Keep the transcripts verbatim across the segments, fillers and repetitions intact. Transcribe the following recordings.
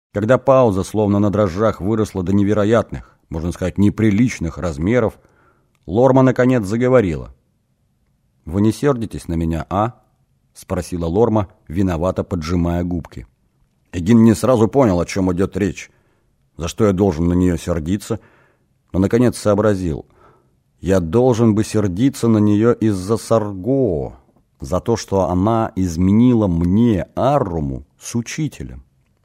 Когда пауза, словно на дрожжах, выросла до невероятных, можно сказать, неприличных размеров, Лорма наконец заговорила. «Вы не сердитесь на меня, а?» — спросила Лорма, виновато поджимая губки. Эгин не сразу понял, о чем идет речь, за что я должен на нее сердиться, но наконец сообразил. Я должен бы сердиться на нее из-за Сарго, за то, что она изменила мне, Арруму, с учителем.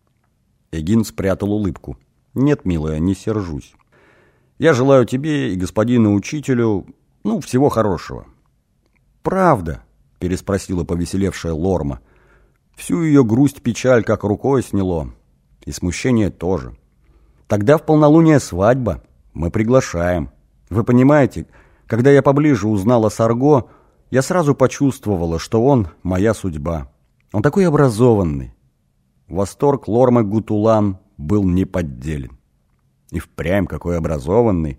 Эгин спрятал улыбку. «Нет, милая, не сержусь. Я желаю тебе и господину учителю, ну, всего хорошего». «Правда?» — переспросила повеселевшая Лорма. Всю ее грусть-печаль как рукой сняло. И смущение тоже. «Тогда в полнолуние свадьба. Мы приглашаем. Вы понимаете, когда я поближе узнала Сарго, я сразу почувствовала, что он моя судьба. Он такой образованный». Восторг Лормы Гутулан был неподделен. И впрямь какой образованный.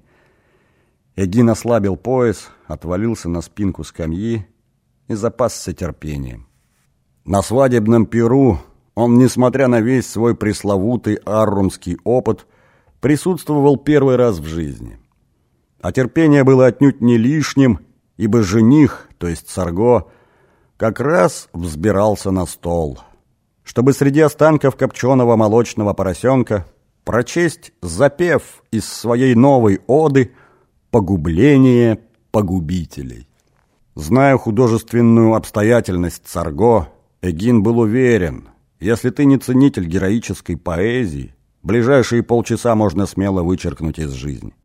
Эгин ослабил пояс, отвалился на спинку скамьи и запасся терпением. На свадебном пиру он, несмотря на весь свой пресловутый аррумский опыт, присутствовал первый раз в жизни. А терпение было отнюдь не лишним, ибо жених, то есть Сарго, как раз взбирался на стол, чтобы среди останков копченого молочного поросенка прочесть запев из своей новой оды «Погубление погубителей». Зная художественную обстоятельность Сарго, Эгин был уверен, если ты не ценитель героической поэзии, ближайшие полчаса можно смело вычеркнуть из жизни.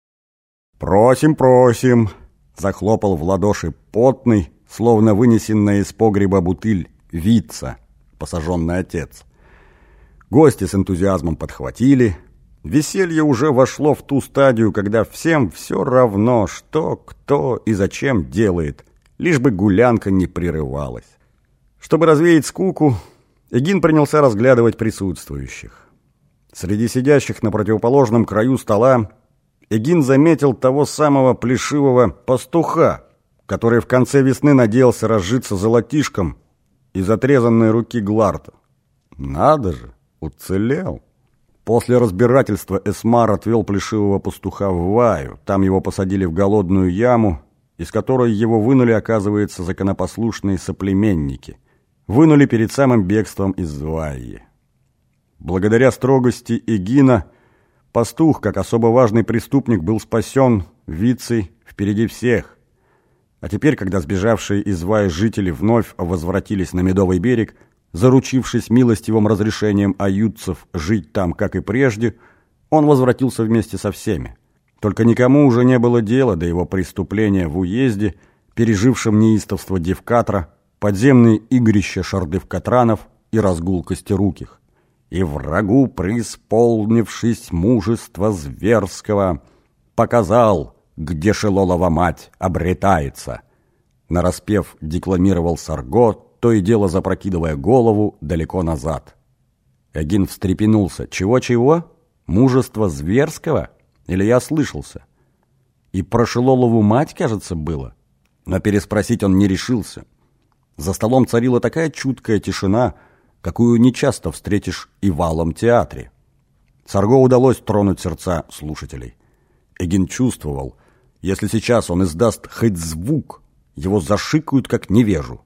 «Просим, просим!» — захлопал в ладоши потный, словно вынесенная из погреба бутыль, вица, посаженный отец. Гости с энтузиазмом подхватили. Веселье уже вошло в ту стадию, когда всем все равно, что, кто и зачем делает, лишь бы гулянка не прерывалась. Чтобы развеять скуку, Эгин принялся разглядывать присутствующих. Среди сидящих на противоположном краю стола Эгин заметил того самого плешивого пастуха, который в конце весны надеялся разжиться золотишком из отрезанной руки Гларта. Надо же, уцелел. После разбирательства Эсмар отвел плешивого пастуха в Ваю. Там его посадили в голодную яму, из которой его вынули, оказывается, законопослушные соплеменники. Вынули перед самым бегством из Вайи. Благодаря строгости Эгина пастух, как особо важный преступник, был спасен вицей впереди всех. А теперь, когда сбежавшие из Ваи жители вновь возвратились на Медовый берег, заручившись милостивым разрешением аютцев жить там, как и прежде, он возвратился вместе со всеми. Только никому уже не было дела до его преступления в уезде, пережившем неистовство Девкатра, подземные игрища шардывкатранов и разгул костеруких. И врагу, преисполнившись мужества зверского, показал, где Шелолова мать обретается. Нараспев декламировал Сарго, то и дело запрокидывая голову далеко назад. Эгин встрепенулся. Чего-чего? Мужество зверского? Или я слышался? И про Шелолову мать, кажется, было. Но переспросить он не решился. За столом царила такая чуткая тишина, какую нечасто встретишь и в Алом театре. Сарго удалось тронуть сердца слушателей. Эгин чувствовал, если сейчас он издаст хоть звук, его зашикают как невежу.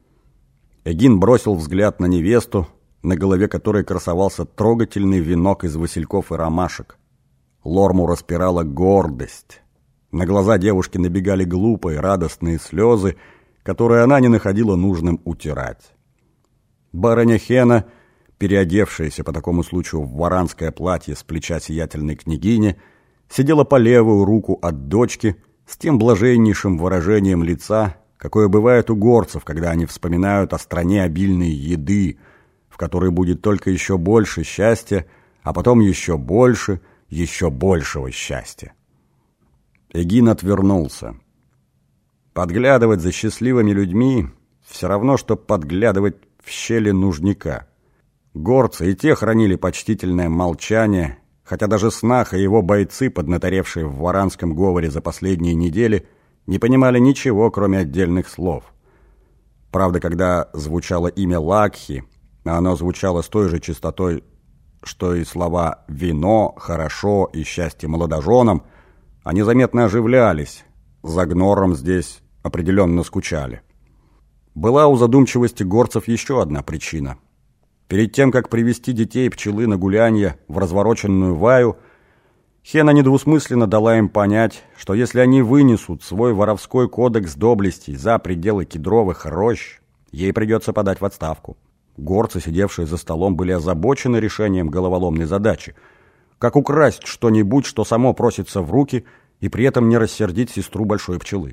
Эгин бросил взгляд на невесту, на голове которой красовался трогательный венок из васильков и ромашек. Лорму распирала гордость. На глаза девушки набегали глупые, радостные слезы, которые она не находила нужным утирать. Барыня Хена, переодевшаяся по такому случаю в варанское платье с плеча сиятельной княгини, сидела по левую руку от дочки с тем блаженнейшим выражением лица, какое бывает у горцев, когда они вспоминают о стране обильной еды, в которой будет только еще больше счастья, а потом еще больше, еще большего счастья. Эгин отвернулся. Подглядывать за счастливыми людьми все равно, что подглядывать в щели нужника. Горцы и те хранили почтительное молчание, хотя даже Снах и его бойцы, поднаторевшие в варанском говоре за последние недели, не понимали ничего, кроме отдельных слов. Правда, когда звучало имя Лакхи, а оно звучало с той же частотой, что и слова «вино», «хорошо» и «счастье молодоженам», они заметно оживлялись, за Гнором здесь определенно скучали. Была у задумчивости горцев еще одна причина. Перед тем, как привести детей пчелы на гулянье в развороченную ваю, Хена недвусмысленно дала им понять, что если они вынесут свой воровской кодекс доблестей за пределы кедровых рощ, ей придется подать в отставку. Горцы, сидевшие за столом, были озабочены решением головоломной задачи. Как украсть что-нибудь, что само просится в руки, и при этом не рассердить сестру большой пчелы.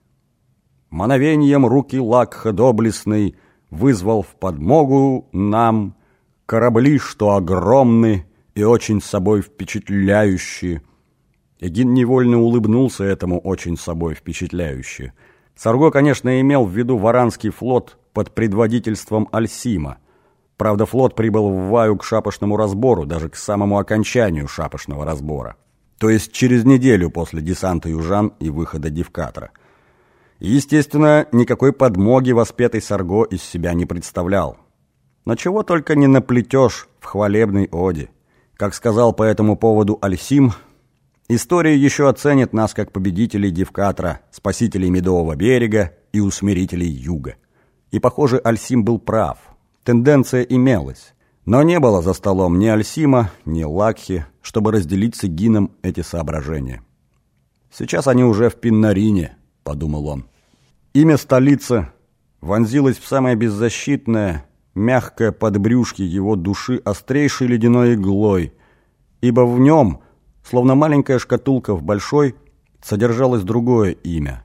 Мановением руки Лакха доблестный вызвал в подмогу нам корабли, что огромны и очень собой впечатляющие. Эгин невольно улыбнулся этому очень собой впечатляюще. Сарго, конечно, имел в виду Варанский флот под предводительством Альсима. Правда, флот прибыл в Ваю к шапошному разбору, даже к самому окончанию шапошного разбора. То есть через неделю после десанта южан и выхода Дивкатра. И, естественно, никакой подмоги воспетый Сарго из себя не представлял. Но чего только не наплетешь в хвалебной оде. Как сказал по этому поводу Альсим, история еще оценит нас как победителей Дивкатра, спасителей Медового берега и усмирителей юга. И, похоже, Альсим был прав. Тенденция имелась. Но не было за столом ни Альсима, ни Лакхи, чтобы разделить с Эгином эти соображения. «Сейчас они уже в Пиннарине», — подумал он. Имя столицы вонзилось в самое беззащитное, мягкое подбрюшье его души острейшей ледяной иглой, ибо в нем, словно маленькая шкатулка в большой, содержалось другое имя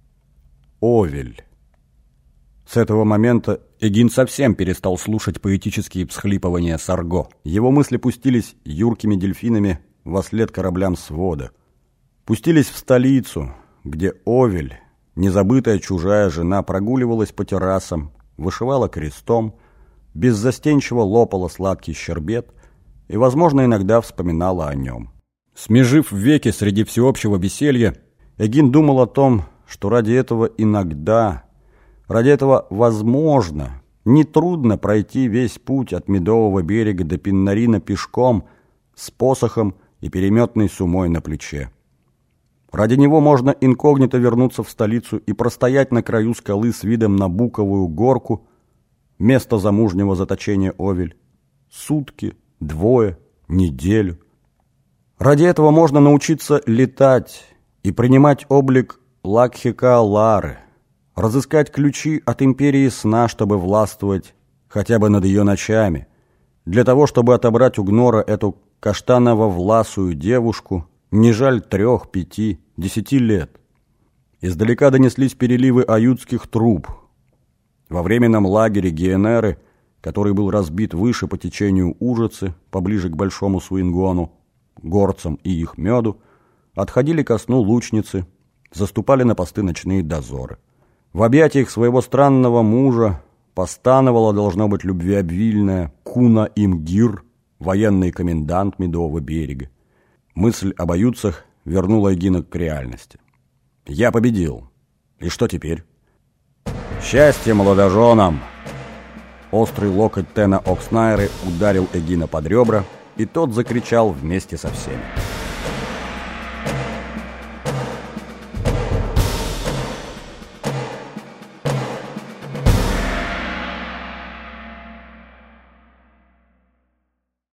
— Овель. С этого момента Эгин совсем перестал слушать поэтические всхлипывания Сарго. Его мысли пустились юркими дельфинами вослед кораблям свода. Пустились в столицу, где Овель, незабытая чужая жена, прогуливалась по террасам, вышивала крестом, беззастенчиво лопала сладкий щербет и, возможно, иногда вспоминала о нем. Смежив веки среди всеобщего веселья, Эгин думал о том, что ради этого иногда, ради этого возможно, нетрудно пройти весь путь от Медового берега до Пиннарина пешком с посохом и переметной сумой на плече. Ради него можно инкогнито вернуться в столицу и простоять на краю скалы с видом на Буковую горку, место замужнего заточения Овель, сутки, двое, неделю. Ради этого можно научиться летать и принимать облик Лакхи-Каалары, разыскать ключи от империи сна, чтобы властвовать хотя бы над ее ночами, для того, чтобы отобрать у Гнора эту каштаново-власую девушку, не жаль трех, пяти, десяти лет. Издалека донеслись переливы аютских труб. Во временном лагере Гиенеры, который был разбит выше по течению Ужицы, поближе к Большому Суингону, горцам и их меду, отходили ко сну лучницы, заступали на посты ночные дозоры. В объятиях своего странного мужа постановала, должно быть, любвеобильная Куна Имгир, военный комендант Медового берега. Мысль об аютцах вернула Эгина к реальности. «Я победил. И что теперь?» «Счастье молодоженам!» Острый локоть Тена Окснайры ударил Эгина под ребра, и тот закричал вместе со всеми.